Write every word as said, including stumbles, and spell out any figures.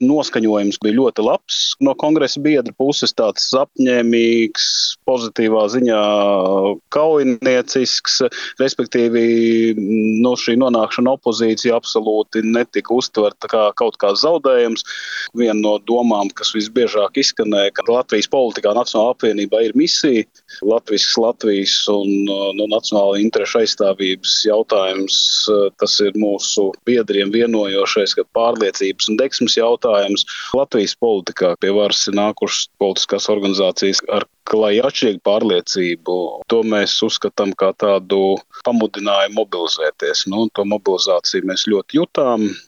noskaņojums bija ļoti labs no kongresa biedra puses, tāds apņēmīgs, pozitīvā ziņā kaujiniecisks, respektīvi no šī nonākšana opozīcija absolūti netika uztverta kā kaut kāds zaudējums. Viena no domām, kas visbiežāk izskanēja, ka Latvijas politikā Nacionālā apvienībā ir misija, Latvijas, Latvijas un no nacionāla interešu aizstāvības jautājums, tas ir mūsu biedriem vienojošais, ka pārliecības un deksmes jautājums. Latvijas politikā pie varas ir nākušas politiskās organizācijas ar klāji atšķirīgu pārliecību. To mēs uzskatām kā tādu pamudinājumu mobilizēties. Nu, to mobilizāciju mēs ļoti jutām.